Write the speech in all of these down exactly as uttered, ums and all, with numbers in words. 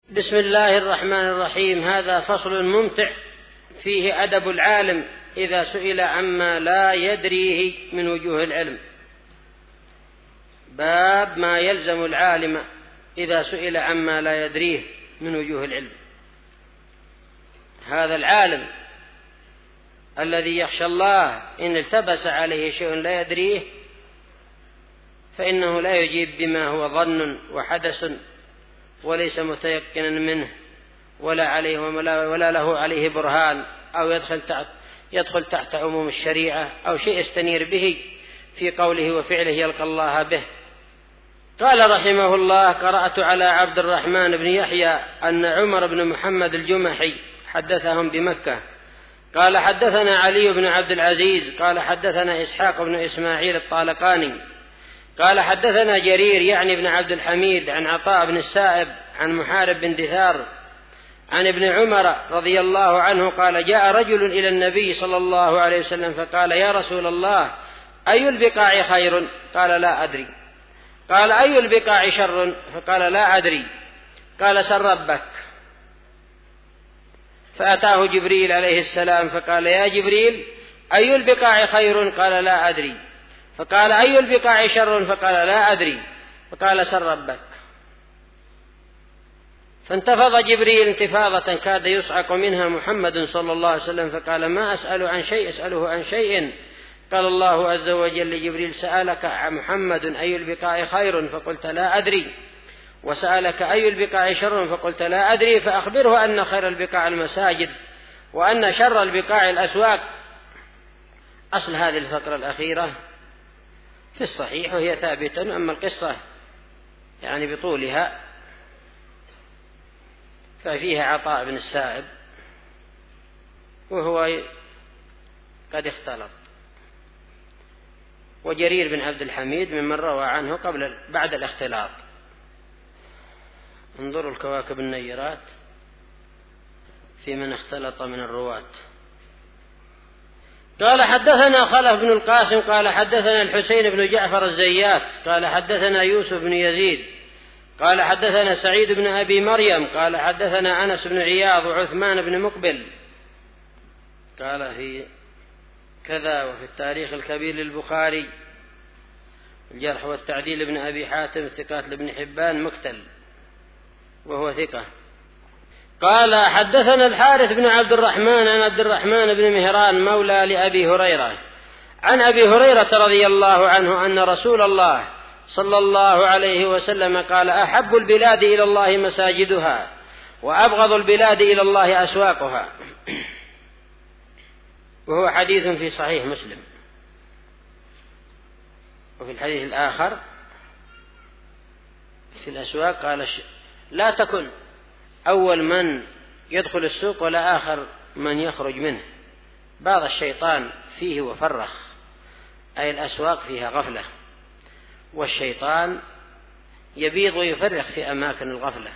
بسم الله الرحمن الرحيم. هذا فصل ممتع فيه أدب العالم إذا سئل عما لا يدريه من وجوه العلم. باب ما يلزم العالم إذا سئل عما لا يدريه من وجوه العلم. هذا العالم الذي يخشى الله إن التبس عليه شيء لا يدريه فإنه لا يجيب بما هو ظن وحدث وليس متيقنا منه ولا عليه ولا له عليه برهان، أو يدخل تحت, يدخل تحت عموم الشريعة، أو شيء يستنير به في قوله وفعله يلقى الله به. قال رحمه الله: قرأت على عبد الرحمن بن يحيى أن عمر بن محمد الجمحي حدثهم بمكة قال حدثنا علي بن عبد العزيز قال حدثنا إسحاق بن إسماعيل الطالقاني قال حدثنا جرير يعني بن عبد الحميد عن عطاء بن السائب عن محارب بن دثار عن ابن عمر رضي الله عنه قال: جاء رجل إلى النبي صلى الله عليه وسلم فقال: يا رسول الله، أي البقاع خير؟ قال: لا أدري. قال: أي البقاع شر؟ فقال: لا أدري. قال: سر ربك. فأتاه جبريل عليه السلام فقال: يا جبريل، أي البقاع خير؟ قال: لا أدري. فقال: أي البقاع شر؟ فقال: لا أدري. فقال: سر ربك. فانتفض جبريل انتفاضة كاد يصعق منها محمد صلى الله عليه وسلم فقال: ما أسأل عن شيء أسأله عن شيء. قال الله عز وجل لجبريل: سألك محمد أي البقاع خير؟ فقلت: لا أدري. وسألك أي البقاع شر؟ فقلت: لا أدري. فأخبره أن خير البقاع المساجد وأن شر البقاع الأسواق. أصل هذه الفقرة الأخيرة في الصحيح وهي ثابتة، أما القصة يعني بطولها ففيها عطاء بن السائب وهو قد اختلط، وجرير بن عبد الحميد ممن روى عنه قبل بعد الاختلاط. انظروا الكواكب النيرات في من اختلط من الرواة. قال حدثنا خلف بن القاسم قال حدثنا الحسين بن جعفر الزيات قال حدثنا يوسف بن يزيد قال حدثنا سعيد بن أبي مريم قال حدثنا أنس بن عياض وعثمان بن مقبل قال في كذا. وفي التاريخ الكبير للبخاري الجرح والتعديل ابن أبي حاتم الثقات لابن حبان مكتل وهو ثقة. قال حدثنا الحارث بن عبد الرحمن عن عبد الرحمن بن مهران مولى لأبي هريرة عن أبي هريرة رضي الله عنه أن رسول الله صلى الله عليه وسلم قال: أحب البلاد إلى الله مساجدها وأبغض البلاد إلى الله أسواقها. وهو حديث في صحيح مسلم. وفي الحديث الآخر في الأسواق قال: لا تكن أول من يدخل السوق ولا آخر من يخرج منه. بعض الشيطان فيه وفرخ، أي الأسواق فيها غفلة، والشيطان يبيض ويفرخ في أماكن الغفلة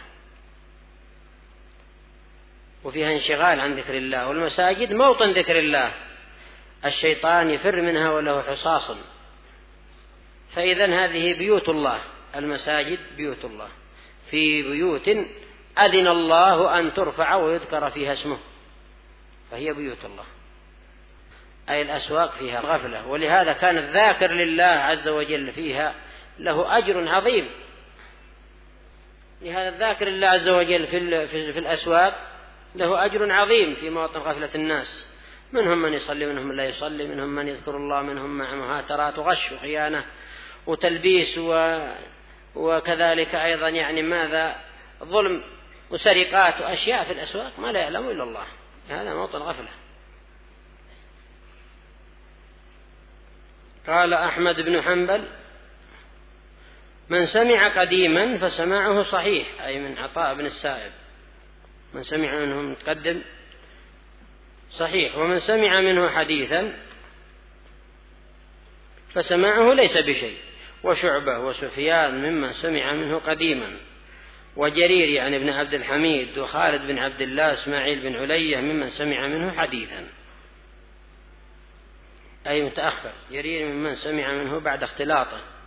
وفيها انشغال عن ذكر الله، والمساجد موطن ذكر الله، الشيطان يفر منها وله حصاص. فإذن هذه بيوت الله، المساجد بيوت الله، في بيوت أذن الله أن ترفع ويذكر فيها اسمه، فهي بيوت الله، أي الأسواق فيها غفلة. ولهذا كان الذاكر لله عز وجل فيها له أجر عظيم. لهذا الذاكر لله عز وجل في, في الأسواق له أجر عظيم في مواطن غفلة الناس، منهم من يصلي منهم من لا يصلي، منهم من يذكر الله منهم مع مهاترات وغش وخيانة وتلبيس و... وكذلك أيضا يعني ماذا ظلم وسرقات وأشياء في الأسواق ما لا يعلم إلا الله. هذا موطن غفلة. قال أحمد بن حنبل: من سمع قديما فسماعه صحيح، أي من عطاء بن السائب، من سمع منه متقدم صحيح، ومن سمع منه حديثا فسماعه ليس بشيء. وشعبة وسفيان ممن سمع منه قديما، وجرير يعني ابن عبد الحميد وخالد بن عبد الله إسماعيل بن علية ممن سمع منه حديثا، أي متأخر. جرير ممن سمع منه بعد اختلاطه.